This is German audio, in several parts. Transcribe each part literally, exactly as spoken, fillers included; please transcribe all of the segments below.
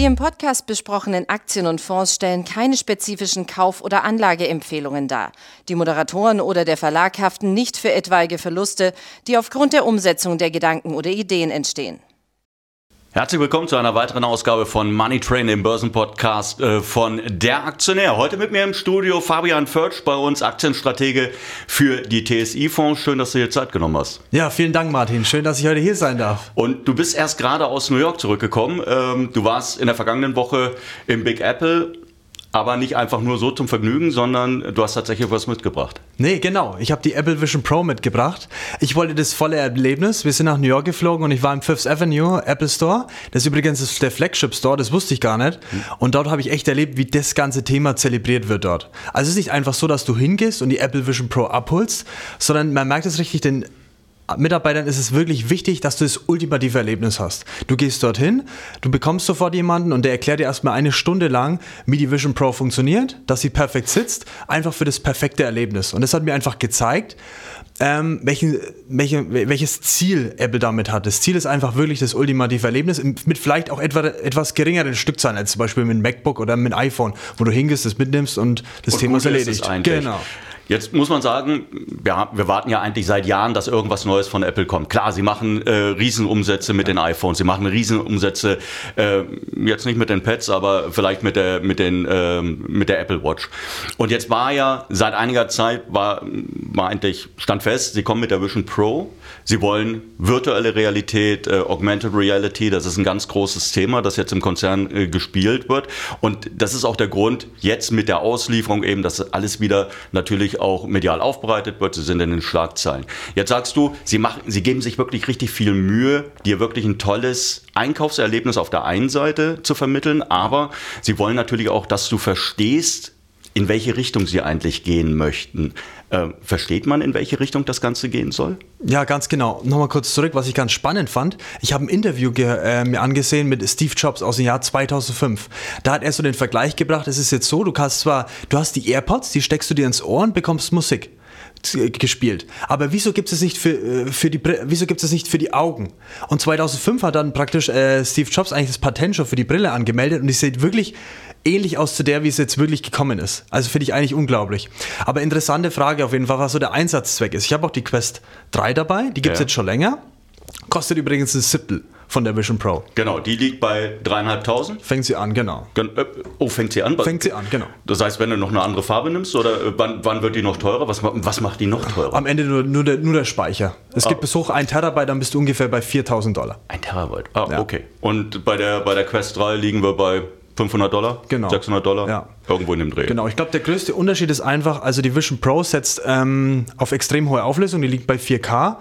Die im Podcast besprochenen Aktien und Fonds stellen keine spezifischen Kauf- oder Anlageempfehlungen dar. Die Moderatoren oder der Verlag haften nicht für etwaige Verluste, die aufgrund der Umsetzung der Gedanken oder Ideen entstehen. Herzlich willkommen zu einer weiteren Ausgabe von Money Train, dem Börsenpodcast äh, von Der Aktionär. Heute mit mir im Studio Fabian Förtsch, bei uns Aktienstratege für die T S I-Fonds. Schön, dass du dir Zeit genommen hast. Ja, vielen Dank, Martin. Schön, dass ich heute hier sein darf. Und du bist erst gerade aus New York zurückgekommen. Ähm, du warst in der vergangenen Woche im Big Apple, aber nicht einfach nur so zum Vergnügen, sondern du hast tatsächlich was mitgebracht. Nee, genau. Ich habe die Apple Vision Pro mitgebracht. Ich wollte das volle Erlebnis. Wir sind nach New York geflogen und ich war im Fifth Avenue Apple Store. Das ist übrigens der Flagship Store, das wusste ich gar nicht. Und dort habe ich echt erlebt, wie das ganze Thema zelebriert wird dort. Also es ist nicht einfach so, dass du hingehst und die Apple Vision Pro abholst, sondern man merkt es richtig, den Mitarbeitern ist es wirklich wichtig, dass du das ultimative Erlebnis hast. Du gehst dorthin, du bekommst sofort jemanden und der erklärt dir erstmal eine Stunde lang, wie die Vision Pro funktioniert, dass sie perfekt sitzt, einfach für das perfekte Erlebnis. Und das hat mir einfach gezeigt, ähm, welchen, welche, welches Ziel Apple damit hat. Das Ziel ist einfach wirklich das ultimative Erlebnis mit vielleicht auch etwa, etwas geringeren Stückzahlen als zum Beispiel mit einem MacBook oder mit einem iPhone, wo du hingehst, das mitnimmst und das und Thema ist erledigt. Ist genau. Jetzt muss man sagen, ja, wir warten ja eigentlich seit Jahren, dass irgendwas Neues von Apple kommt. Klar, sie machen äh, Riesenumsätze mit den iPhones, sie machen Riesenumsätze, äh, jetzt nicht mit den Pads, aber vielleicht mit der, mit den, äh, mit der Apple Watch. Und jetzt war ja, seit einiger Zeit war, war eigentlich, stand fest, sie kommen mit der Vision Pro. Sie wollen virtuelle Realität, äh, Augmented Reality, das ist ein ganz großes Thema, das jetzt im Konzern äh, gespielt wird. Und das ist auch der Grund, jetzt mit der Auslieferung eben, dass alles wieder natürlich auch medial aufbereitet wird, sie sind in den Schlagzeilen. Jetzt sagst du, sie, machen, sie geben sich wirklich richtig viel Mühe, dir wirklich ein tolles Einkaufserlebnis auf der einen Seite zu vermitteln, aber sie wollen natürlich auch, dass du verstehst, in welche Richtung sie eigentlich gehen möchten. Äh, versteht man, in welche Richtung das Ganze gehen soll? Ja, ganz genau. Nochmal kurz zurück, was ich ganz spannend fand. Ich habe ein Interview ge- äh, mir angesehen mit Steve Jobs aus dem Jahr zweitausendfünf. Da hat er so den Vergleich gebracht, es ist jetzt so, du kannst zwar, du hast die AirPods, die steckst du dir ins Ohr und bekommst Musik gespielt. Aber wieso gibt es nicht für, für die wieso gibt es nicht für die Augen? Und zweitausendfünf hat dann praktisch äh, Steve Jobs eigentlich das Patent schon für die Brille angemeldet und die sieht wirklich ähnlich aus zu der, wie es jetzt wirklich gekommen ist. Also finde ich eigentlich unglaublich. Aber interessante Frage auf jeden Fall, was so der Einsatzzweck ist. Ich habe auch die Quest drei dabei, die gibt es ja jetzt schon länger. Kostet übrigens ein Siebtel von der Vision Pro. Genau, die liegt bei dreieinhalbtausend. Fängt sie an, genau. Oh, fängt sie an? Fängt sie an, genau. Das heißt, wenn du noch eine andere Farbe nimmst, oder wann, wann wird die noch teurer? Was, was macht die noch teurer? Am Ende nur, nur, der, nur der Speicher. Es ah. gibt bis hoch ein Terabyte, dann bist du ungefähr bei viertausend Dollar. Ein Terabyte? Ah, ja. Okay. Und bei der, bei der Quest drei liegen wir bei fünfhundert Dollar? Genau. sechshundert Dollar? Ja. Irgendwo in dem Dreh. Genau, ich glaube, der größte Unterschied ist einfach, also die Vision Pro setzt ähm, auf extrem hohe Auflösung, die liegt bei vier K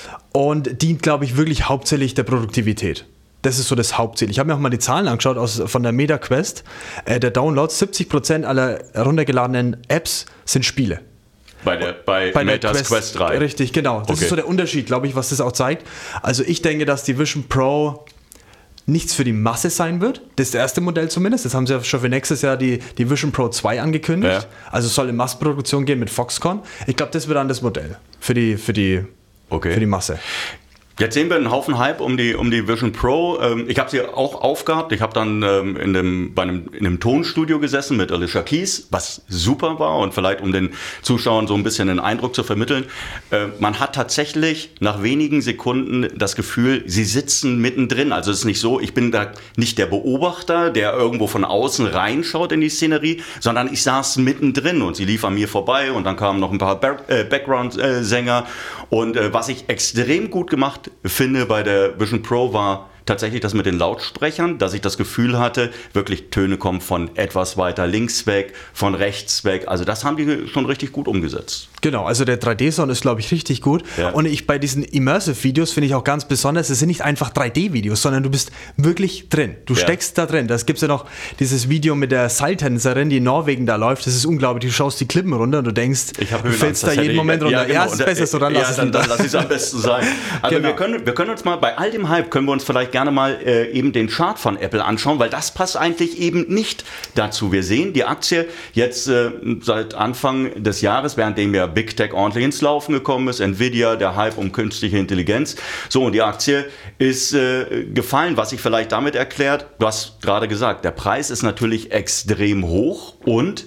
und dient, glaube ich, wirklich hauptsächlich der Produktivität. Das ist so das Hauptziel. Ich habe mir auch mal die Zahlen angeschaut aus, von der Meta Quest. Äh, der Download, siebzig Prozent aller heruntergeladenen Apps sind Spiele. Bei der bei, bei Metas Quest, Quest drei? Richtig, genau. Das okay. ist so der Unterschied, glaube ich, was das auch zeigt. Also ich denke, dass die Vision Pro nichts für die Masse sein wird. Das ist das erste Modell zumindest. Das haben sie ja schon für nächstes Jahr die, die Vision Pro zwei angekündigt. Ja. Also es soll in Massenproduktion gehen mit Foxconn. Ich glaube, das wird dann das Modell für die, für die, okay. für die Masse. Jetzt sehen wir einen Haufen Hype um die, um die Vision Pro. Ich habe sie auch aufgehabt. Ich habe dann in einem, bei einem, in einem Tonstudio gesessen mit Alicia Keys, was super war und vielleicht um den Zuschauern so ein bisschen den Eindruck zu vermitteln. Man hat tatsächlich nach wenigen Sekunden das Gefühl, sie sitzen mittendrin. Also es ist nicht so, ich bin da nicht der Beobachter, der irgendwo von außen reinschaut in die Szenerie, sondern ich saß mittendrin und sie lief an mir vorbei und dann kamen noch ein paar Background-Sänger. Und was ich extrem gut gemacht finde bei der Vision Pro war tatsächlich das mit den Lautsprechern, dass ich das Gefühl hatte, wirklich Töne kommen von etwas weiter links weg, von rechts weg. Also das haben die schon richtig gut umgesetzt. Genau, also der drei D-Sound ist, glaube ich, richtig gut. Ja. Und ich bei diesen Immersive-Videos finde ich auch ganz besonders, es sind nicht einfach drei D-Videos, sondern du bist wirklich drin. Du ja. steckst da drin. Das gibt es ja noch dieses Video mit der Seiltänzerin, die in Norwegen da läuft. Das ist unglaublich. Du schaust die Klippen runter und du denkst, du fällst da jeden Moment runter. Ja, genau. Ja, es ist besser so, dann lass ja, es dann, dann lass es am besten sein. Also genau. wir, können, wir können uns mal, bei all dem Hype können wir uns vielleicht vielleicht gerne mal äh, eben den Chart von Apple anschauen, weil das passt eigentlich eben nicht dazu. Wir sehen die Aktie jetzt äh, seit Anfang des Jahres, währenddem ja Big Tech ordentlich ins Laufen gekommen ist, Nvidia, der Hype um künstliche Intelligenz. So, und die Aktie ist äh, gefallen, was sich vielleicht damit erklärt, du hast gerade gesagt, der Preis ist natürlich extrem hoch und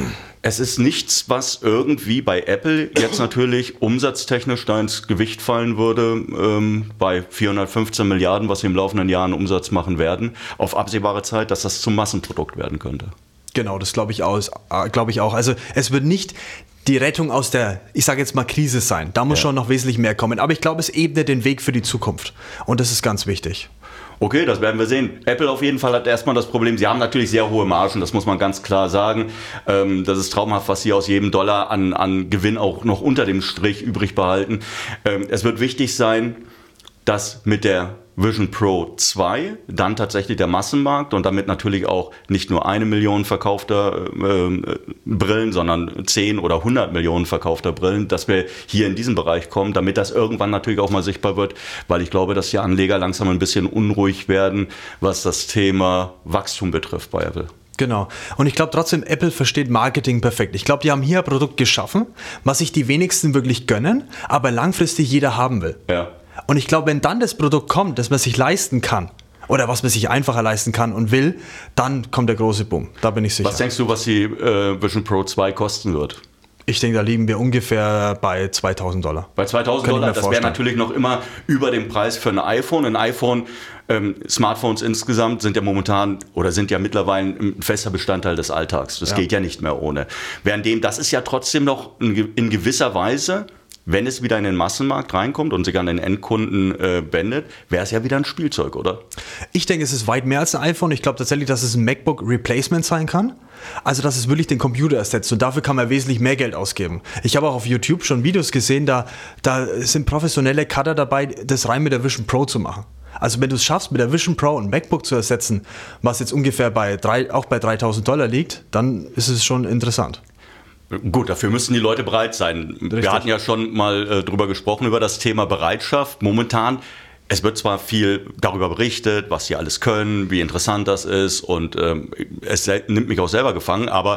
es ist nichts, was irgendwie bei Apple jetzt natürlich umsatztechnisch da ins Gewicht fallen würde, ähm, bei vierhundertfünfzehn Milliarden, was sie im laufenden Jahr an Umsatz machen werden, auf absehbare Zeit, dass das zum Massenprodukt werden könnte. Genau, das glaube ich auch. Glaube ich auch. Also es wird nicht die Rettung aus der, ich sage jetzt mal, Krise sein. Da muss ja schon noch wesentlich mehr kommen. Aber ich glaube, es ebnet den Weg für die Zukunft. Und das ist ganz wichtig. Okay, das werden wir sehen. Apple auf jeden Fall hat erstmal das Problem, sie haben natürlich sehr hohe Margen, das muss man ganz klar sagen. Ähm, das ist traumhaft, was sie aus jedem Dollar an, an Gewinn auch noch unter dem Strich übrig behalten. Ähm, es wird wichtig sein, dass mit der Vision Pro zwei dann tatsächlich der Massenmarkt und damit natürlich auch nicht nur eine Million verkaufter äh, Brillen, sondern zehn oder hundert Millionen verkaufter Brillen, dass wir hier in diesen Bereich kommen, damit das irgendwann natürlich auch mal sichtbar wird, weil ich glaube, dass die Anleger langsam ein bisschen unruhig werden, was das Thema Wachstum betrifft bei Apple. Genau. Und ich glaube trotzdem, Apple versteht Marketing perfekt. Ich glaube, die haben hier ein Produkt geschaffen, was sich die wenigsten wirklich gönnen, aber langfristig jeder haben will. Ja. Und ich glaube, wenn dann das Produkt kommt, das man sich leisten kann, oder was man sich einfacher leisten kann und will, dann kommt der große Boom. Da bin ich sicher. Was denkst du, was die äh, Vision Pro zwei kosten wird? Ich denke, da liegen wir ungefähr bei zweitausend Dollar. Bei zweitausend Dollar, das wäre natürlich noch immer über dem Preis für ein iPhone. Ein iPhone, ähm, Smartphones insgesamt sind ja momentan oder sind ja mittlerweile ein fester Bestandteil des Alltags. Das ja. geht ja nicht mehr ohne. Währenddem, das ist ja trotzdem noch in, in gewisser Weise, wenn es wieder in den Massenmarkt reinkommt und sich an den Endkunden äh, wendet, wäre es ja wieder ein Spielzeug, oder? Ich denke, es ist weit mehr als ein iPhone. Ich glaube tatsächlich, dass es ein MacBook Replacement sein kann. Also, dass es wirklich den Computer ersetzt. Und dafür kann man wesentlich mehr Geld ausgeben. Ich habe auch auf YouTube schon Videos gesehen, da, da sind professionelle Cutter dabei, das rein mit der Vision Pro zu machen. Also wenn du es schaffst, mit der Vision Pro ein MacBook zu ersetzen, was jetzt ungefähr bei drei, auch bei dreitausend Dollar liegt, dann ist es schon interessant. Gut, dafür müssen die Leute bereit sein. Richtig. Wir hatten ja schon mal äh, drüber gesprochen, über das Thema Bereitschaft. Momentan, es wird zwar viel darüber berichtet, was sie alles können, wie interessant das ist und ähm, es nimmt mich auch selber gefangen, aber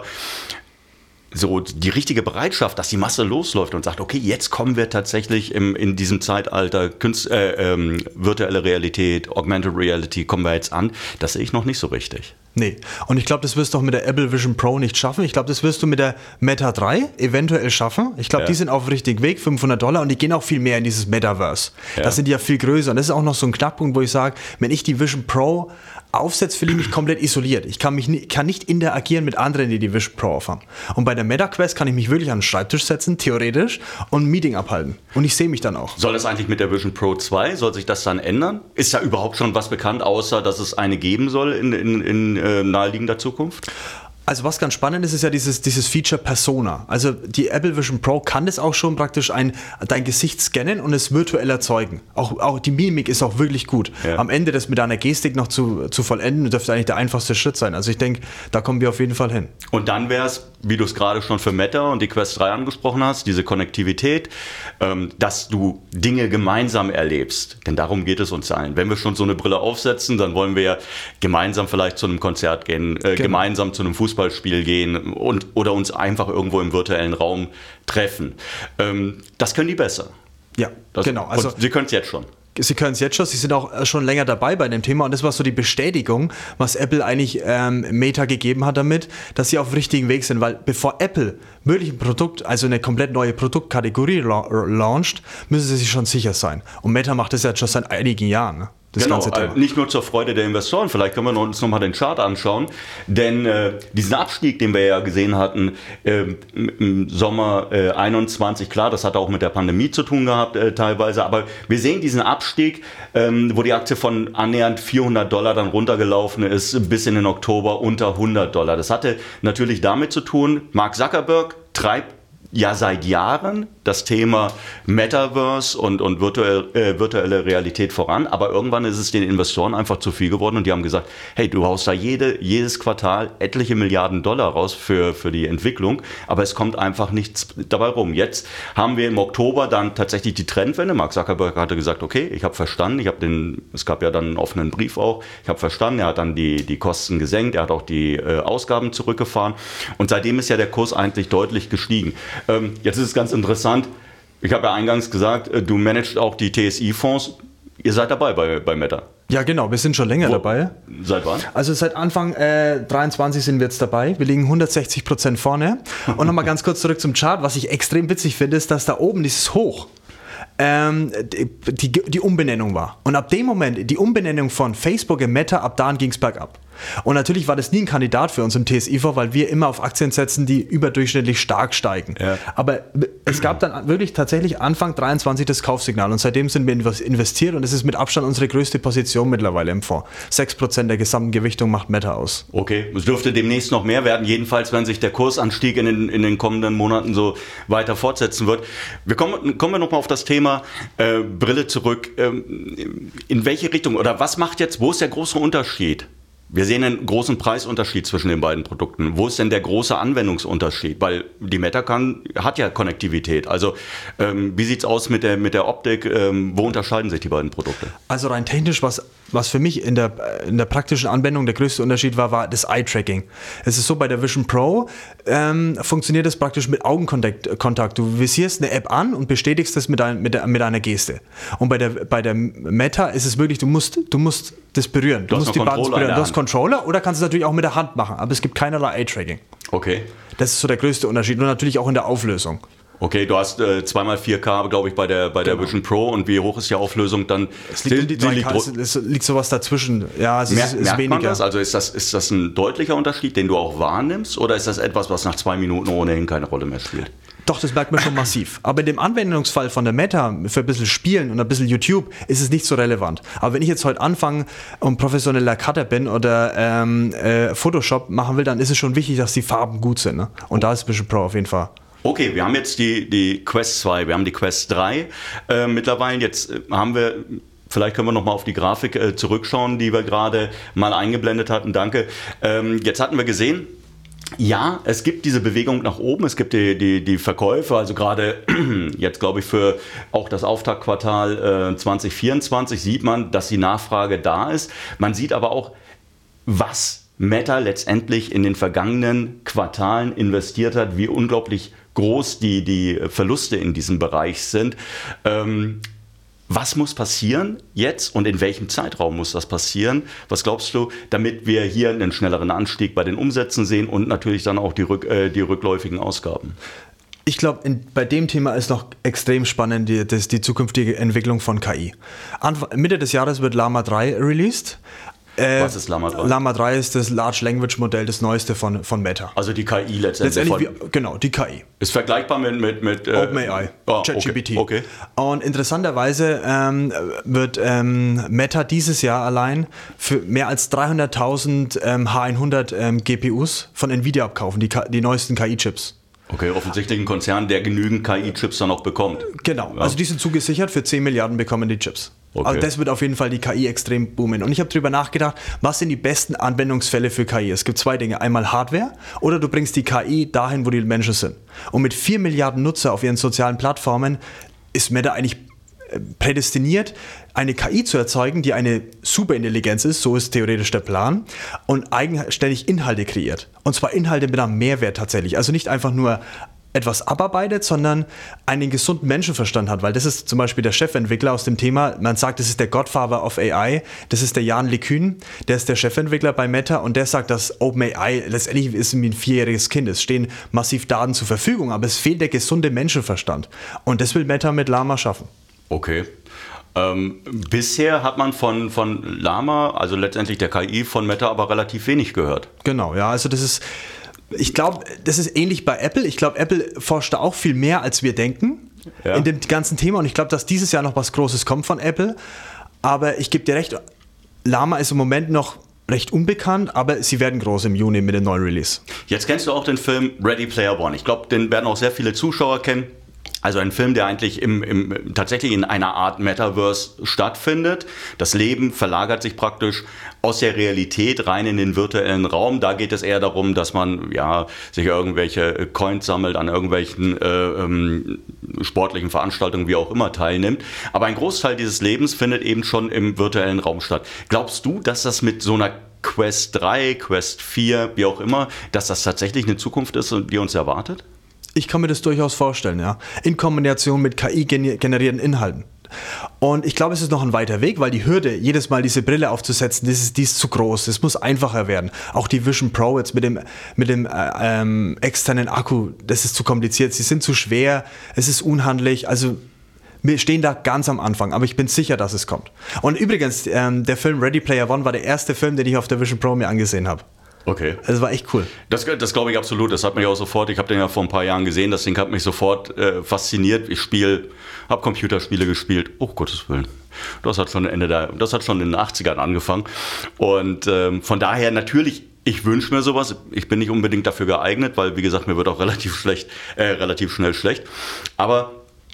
so die richtige Bereitschaft, dass die Masse losläuft und sagt, okay, jetzt kommen wir tatsächlich im, in diesem Zeitalter Künst, äh, ähm, virtuelle Realität, Augmented Reality, kommen wir jetzt an, das sehe ich noch nicht so richtig. Nee, und ich glaube, das wirst du auch mit der Apple Vision Pro nicht schaffen. Ich glaube, das wirst du mit der Meta drei eventuell schaffen. Ich glaube, ja. die sind auf dem richtigen Weg, fünfhundert Dollar, und die gehen auch viel mehr in dieses Metaverse. Ja. Das sind die ja viel größer. Und das ist auch noch so ein Knackpunkt, wo ich sage, wenn ich die Vision Pro aufsetze, fühle ich mich komplett isoliert. Ich kann, mich nie, kann nicht interagieren mit anderen, die die Vision Pro aufhaben. Und bei der Meta Quest kann ich mich wirklich an den Schreibtisch setzen, theoretisch, und ein Meeting abhalten. Und ich sehe mich dann auch. Soll das eigentlich mit der Vision Pro zwei, soll sich das dann ändern? Ist da überhaupt schon was bekannt, außer dass es eine geben soll in, in, in äh, naheliegender Zukunft? Also was ganz spannend ist, ist ja dieses, dieses Feature Persona. Also die Apple Vision Pro kann das auch schon praktisch ein, dein Gesicht scannen und es virtuell erzeugen. Auch, auch die Mimik ist auch wirklich gut. Ja. Am Ende das mit einer Gestik noch zu, zu vollenden, dürfte eigentlich der einfachste Schritt sein. Also ich denke, da kommen wir auf jeden Fall hin. Und dann wäre es, wie du es gerade schon für Meta und die Quest drei angesprochen hast, diese Konnektivität, ähm, dass du Dinge gemeinsam erlebst. Denn darum geht es uns allen. Wenn wir schon so eine Brille aufsetzen, dann wollen wir ja gemeinsam vielleicht zu einem Konzert gehen, äh, genau. gemeinsam zu einem Fußball Fußballspiel gehen und, oder uns einfach irgendwo im virtuellen Raum treffen. Ähm, das können die besser. Ja, das, genau. Also, und sie können es jetzt schon. Sie können es jetzt schon, Sie sind auch schon länger dabei bei dem Thema, und das war so die Bestätigung, was Apple eigentlich ähm, Meta gegeben hat damit, dass sie auf dem richtigen Weg sind, weil bevor Apple wirklich ein Produkt, also eine komplett neue Produktkategorie la- launcht, müssen sie sich schon sicher sein. Und Meta macht das jetzt schon seit einigen Jahren, ne? Das genau, ganze Thema. Äh, nicht nur zur Freude der Investoren, vielleicht können wir uns nochmal den Chart anschauen, denn äh, diesen Abstieg, den wir ja gesehen hatten äh, im Sommer äh, einundzwanzig, klar, das hat auch mit der Pandemie zu tun gehabt äh, teilweise, aber wir sehen diesen Abstieg, ähm, wo die Aktie von annähernd vierhundert Dollar dann runtergelaufen ist, bis in den Oktober unter hundert Dollar. Das hatte natürlich damit zu tun, Mark Zuckerberg treibt ja seit Jahren das Thema Metaverse und, und virtuell, äh, virtuelle Realität voran, aber irgendwann ist es den Investoren einfach zu viel geworden und die haben gesagt, hey, du haust da jede, jedes Quartal etliche Milliarden Dollar raus für, für die Entwicklung, aber es kommt einfach nichts dabei rum. Jetzt haben wir im Oktober dann tatsächlich die Trendwende. Mark Zuckerberg hatte gesagt, okay, ich habe verstanden, ich habe den, es gab ja dann einen offenen Brief auch, ich habe verstanden, er hat dann die, die Kosten gesenkt, er hat auch die äh, Ausgaben zurückgefahren und seitdem ist ja der Kurs eigentlich deutlich gestiegen. Ähm, jetzt ist es ganz interessant, ich habe ja eingangs gesagt, du managst auch die T S I-Fonds. Ihr seid dabei bei, bei Meta. Ja, genau, wir sind schon länger Wo, dabei. Seit wann? Also seit Anfang äh, dreiundzwanzig sind wir jetzt dabei. Wir liegen hundertsechzig Prozent vorne. Und nochmal ganz kurz zurück zum Chart. Was ich extrem witzig finde, ist, dass da oben dieses Hoch ähm, die, die, die Umbenennung war. Und ab dem Moment, die Umbenennung von Facebook in Meta, ab da ging es bergab. Und natürlich war das nie ein Kandidat für uns im T S I-Fonds, weil wir immer auf Aktien setzen, die überdurchschnittlich stark steigen. Ja. Aber es gab dann wirklich tatsächlich Anfang dreiundzwanzig das Kaufsignal und seitdem sind wir investiert und es ist mit Abstand unsere größte Position mittlerweile im Fonds. sechs Prozent der gesamten Gewichtung macht Meta aus. Okay, es dürfte demnächst noch mehr werden, jedenfalls wenn sich der Kursanstieg in den, in den kommenden Monaten so weiter fortsetzen wird. Wir kommen, kommen wir nochmal auf das Thema äh, Brille zurück. Ähm, in welche Richtung oder was macht jetzt, wo ist der große Unterschied? Wir sehen einen großen Preisunterschied zwischen den beiden Produkten. Wo ist denn der große Anwendungsunterschied? Weil die Meta kann, hat ja Konnektivität. Also ähm, wie sieht es aus mit der, mit der Optik? Ähm, wo unterscheiden sich die beiden Produkte? Also rein technisch, was, was für mich in der, in der praktischen Anwendung der größte Unterschied war, war das Eye-Tracking. Es ist so, bei der Vision Pro ähm, funktioniert das praktisch mit Augenkontakt. Du visierst eine App an und bestätigst das mit, ein, mit, der, mit einer Geste. Und bei der, bei der Meta ist es wirklich, du musst, du musst das berühren. Du, du musst die Buttons berühren. Du hast Controller oder kannst es natürlich auch mit der Hand machen, aber es gibt keinerlei Eye-Tracking. Okay. Das ist so der größte Unterschied und natürlich auch in der Auflösung. Okay, du hast äh, zwei mal vier K, glaube ich, bei der, bei der genau. Vision Pro und wie hoch ist die Auflösung dann? Es liegt, um die drei K, es, es liegt sowas dazwischen. Ja, es Mer- ist, ist merkt weniger. Man das? Also ist das, ist das ein deutlicher Unterschied, den du auch wahrnimmst oder ist das etwas, was nach zwei Minuten ohnehin keine Rolle mehr spielt? Doch, das merkt man schon massiv. Aber in dem Anwendungsfall von der Meta für ein bisschen Spielen und ein bisschen YouTube ist es nicht so relevant. Aber wenn ich jetzt heute anfange und professioneller Cutter bin oder ähm, äh, Photoshop machen will, dann ist es schon wichtig, dass die Farben gut sind. Ne? Und da ist Vision Pro auf jeden Fall. Okay, wir haben jetzt die, die Quest zwei, wir haben die Quest drei äh, mittlerweile. Jetzt äh, haben wir... Vielleicht können wir noch mal auf die Grafik äh, zurückschauen, die wir gerade mal eingeblendet hatten. Danke. Ähm, jetzt hatten wir gesehen, ja, es gibt diese Bewegung nach oben, es gibt die, die, die Verkäufe, also gerade jetzt glaube ich für auch das Auftaktquartal äh, zwanzig vierundzwanzig sieht man, dass die Nachfrage da ist. Man sieht aber auch, was Meta letztendlich in den vergangenen Quartalen investiert hat, wie unglaublich groß die, die Verluste in diesem Bereich sind. Ähm, Was muss passieren jetzt und in welchem Zeitraum muss das passieren? Was glaubst du, damit wir hier einen schnelleren Anstieg bei den Umsätzen sehen und natürlich dann auch die, rück, äh, die rückläufigen Ausgaben? Ich glaube, bei dem Thema ist noch extrem spannend die, das, die zukünftige Entwicklung von K I. Anfang, Mitte des Jahres wird Llama drei released. Äh, Was ist Llama drei? Llama drei ist das Large Language Modell, das neueste von, von Meta. Also die K I letztendlich. letztendlich von, wie, genau, die K I. Ist vergleichbar mit, mit, mit äh, OpenAI, oh, ChatGPT. Okay, okay. Und interessanterweise ähm, wird ähm, Meta dieses Jahr allein für mehr als dreihunderttausend ähm, H hundert ähm, G P Us von Nvidia abkaufen, die, die neuesten K I-Chips. Okay, offensichtlich ein Konzern, der genügend K I-Chips dann auch bekommt. Genau, ja. Also die sind zugesichert, für zehn Milliarden bekommen die Chips. Okay. Also das wird auf jeden Fall die K I extrem boomen. Und ich habe darüber nachgedacht, was sind die besten Anwendungsfälle für K I? Es gibt zwei Dinge. Einmal Hardware oder du bringst die K I dahin, wo die Menschen sind. Und mit vier Milliarden Nutzer auf ihren sozialen Plattformen ist Meta eigentlich prädestiniert, eine K I zu erzeugen, die eine Superintelligenz ist, so ist theoretisch der Plan, und eigenständig Inhalte kreiert. Und zwar Inhalte mit einem Mehrwert tatsächlich. Also nicht einfach nur etwas abarbeitet, sondern einen gesunden Menschenverstand hat, weil das ist zum Beispiel der Chefentwickler aus dem Thema, man sagt, das ist der Godfather of A I, das ist der Jan LeCun, der ist der Chefentwickler bei Meta und der sagt, dass OpenAI letztendlich ist wie ein vierjähriges Kind, es stehen massiv Daten zur Verfügung, aber es fehlt der gesunde Menschenverstand und das will Meta mit Llama schaffen. Okay. Ähm, bisher hat man von, von Llama, also letztendlich der K I von Meta, aber relativ wenig gehört. Genau, ja, also das ist Ich glaube, das ist ähnlich bei Apple. Ich glaube, Apple forscht da auch viel mehr, als wir denken ja. in dem ganzen Thema. Und ich glaube, dass dieses Jahr noch was Großes kommt von Apple. Aber ich gebe dir recht, Llama ist im Moment noch recht unbekannt, aber sie werden groß im Juni mit dem neuen Release. Jetzt kennst du auch den Film Ready Player One. Ich glaube, den werden auch sehr viele Zuschauer kennen. Also ein Film, der eigentlich im, im, tatsächlich in einer Art Metaverse stattfindet. Das Leben verlagert sich praktisch aus der Realität rein in den virtuellen Raum. Da geht es eher darum, dass man ja, sich irgendwelche Coins sammelt, an irgendwelchen äh, ähm, sportlichen Veranstaltungen, wie auch immer, teilnimmt. Aber ein Großteil dieses Lebens findet eben schon im virtuellen Raum statt. Glaubst du, dass das mit so einer Quest drei, Quest vier, wie auch immer, dass das tatsächlich eine Zukunft ist, die uns erwartet? Ich kann mir das durchaus vorstellen, ja. In Kombination mit K I-generierten Inhalten. Und ich glaube, es ist noch ein weiter Weg, weil die Hürde, jedes Mal diese Brille aufzusetzen, das ist, die ist zu groß. Das muss einfacher werden. Auch die Vision Pro jetzt mit dem, mit dem äh, ähm, externen Akku, das ist zu kompliziert. Sie sind zu schwer, es ist unhandlich. Also wir stehen da ganz am Anfang, aber ich bin sicher, dass es kommt. Und übrigens, ähm, der Film Ready Player One war der erste Film, den ich auf der Vision Pro mir angesehen habe. Okay. Das war echt cool. Das, das glaube ich absolut. Das hat mich auch sofort, ich habe den ja vor ein paar Jahren gesehen, das Ding hat mich sofort äh, fasziniert. Ich spiele, habe Computerspiele gespielt. Oh, Gottes Willen. Das hat schon Ende der, das hat schon in den achtzigern angefangen. Und ähm, von daher natürlich, ich wünsche mir sowas. Ich bin nicht unbedingt dafür geeignet, weil, wie gesagt, mir wird auch relativ schlecht, äh, relativ schnell schlecht. Aber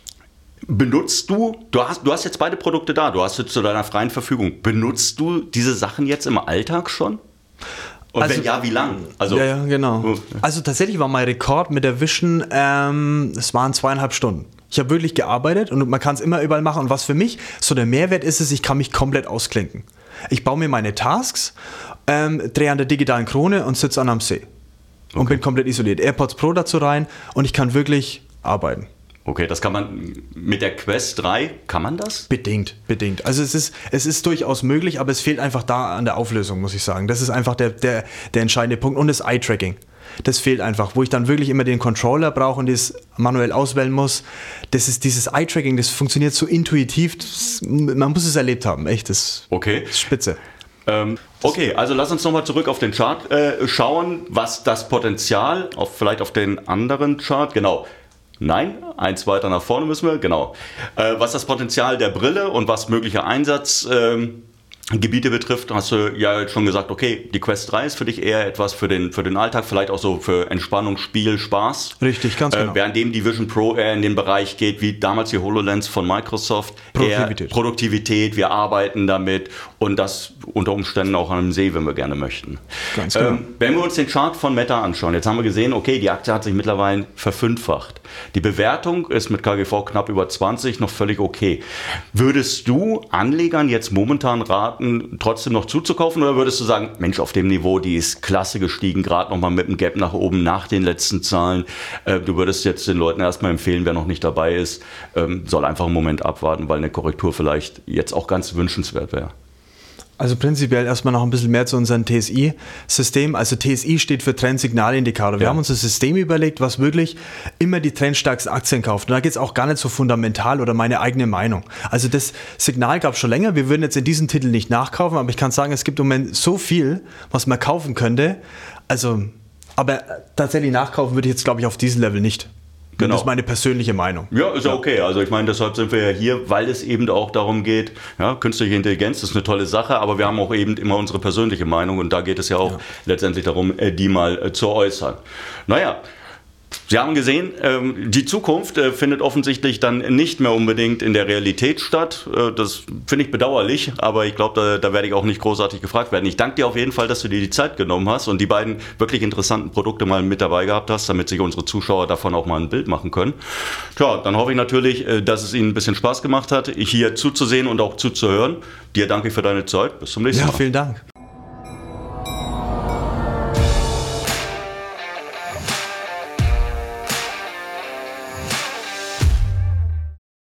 benutzt du, du hast, du hast jetzt beide Produkte da, du hast jetzt zu deiner freien Verfügung. Benutzt du diese Sachen jetzt im Alltag schon? Und also, wenn ja, wie lang? Also, ja, ja, genau. Also tatsächlich war mein Rekord mit der Vision, ähm, es waren zweieinhalb Stunden. Ich habe wirklich gearbeitet und man kann es immer überall machen. Und was für mich so der Mehrwert ist, ist, ich kann mich komplett ausklinken. Ich baue mir meine Tasks, ähm, drehe an der digitalen Krone und sitze an am See. Und okay. bin komplett isoliert. AirPods Pro dazu rein und ich kann wirklich arbeiten. Okay, das kann man mit der Quest drei, kann man das? Bedingt, bedingt. Also es ist, es ist durchaus möglich, aber es fehlt einfach da an der Auflösung, muss ich sagen. Das ist einfach der, der, der entscheidende Punkt. Und das Eye-Tracking. Das fehlt einfach, wo ich dann wirklich immer den Controller brauche und das manuell auswählen muss. Das ist dieses Eye-Tracking, das funktioniert so intuitiv, das, man muss es erlebt haben, echt, das okay. ist spitze. Ähm, okay, also lass uns nochmal zurück auf den Chart äh, schauen, was das Potenzial, auf, vielleicht auf den anderen Chart, genau. Nein, eins weiter nach vorne müssen wir, genau. Äh, was das Potenzial der Brille und was mögliche Einsatzgebiete ähm, betrifft, hast du ja schon gesagt, okay, die Quest drei ist für dich eher etwas für den, für den Alltag, vielleicht auch so für Entspannung, Spiel, Spaß. Richtig, ganz genau. Äh, währenddem die Vision Pro eher in den Bereich geht, wie damals die HoloLens von Microsoft. Produktivität. Produktivität, wir arbeiten damit und das unter Umständen auch an einem See, wenn wir gerne möchten. Ganz genau. Ähm, wenn wir uns den Chart von Meta anschauen, jetzt haben wir gesehen, okay, die Aktie hat sich mittlerweile verfünffacht. Die Bewertung ist mit K G V knapp über zwanzig noch völlig okay. Würdest du Anlegern jetzt momentan raten, trotzdem noch zuzukaufen oder würdest du sagen, Mensch, auf dem Niveau, die ist klasse gestiegen, gerade nochmal mit dem Gap nach oben nach den letzten Zahlen. Äh, du würdest jetzt den Leuten erstmal empfehlen, wer noch nicht dabei ist, ähm, soll einfach einen Moment abwarten, weil eine Korrektur vielleicht jetzt auch ganz wünschenswert wäre. Also prinzipiell erstmal noch ein bisschen mehr zu unserem T S I-System. Also T S I steht für Trendsignalindikator. Wir ja. haben uns ein System überlegt, was wirklich immer die trendstärksten Aktien kauft. Und da geht es auch gar nicht so fundamental oder meine eigene Meinung. Also das Signal gab es schon länger. Wir würden jetzt in diesem Titel nicht nachkaufen, aber ich kann sagen, es gibt im Moment so viel, was man kaufen könnte. Also, aber tatsächlich nachkaufen würde ich jetzt, glaube ich, auf diesem Level nicht. Genau. Das ist meine persönliche Meinung. Ja, ist ja okay. Also ich meine, deshalb sind wir ja hier, weil es eben auch darum geht, ja, künstliche Intelligenz ist eine tolle Sache, aber wir haben auch eben immer unsere persönliche Meinung und da geht es ja auch ja. letztendlich darum, die mal zu äußern. Naja, Sie haben gesehen, die Zukunft findet offensichtlich dann nicht mehr unbedingt in der Realität statt. Das finde ich bedauerlich, aber ich glaube, da, da werde ich auch nicht großartig gefragt werden. Ich danke dir auf jeden Fall, dass du dir die Zeit genommen hast und die beiden wirklich interessanten Produkte mal mit dabei gehabt hast, damit sich unsere Zuschauer davon auch mal ein Bild machen können. Tja, dann hoffe ich natürlich, dass es Ihnen ein bisschen Spaß gemacht hat, hier zuzusehen und auch zuzuhören. Dir danke ich für deine Zeit. Bis zum nächsten Mal. Ja, vielen Dank.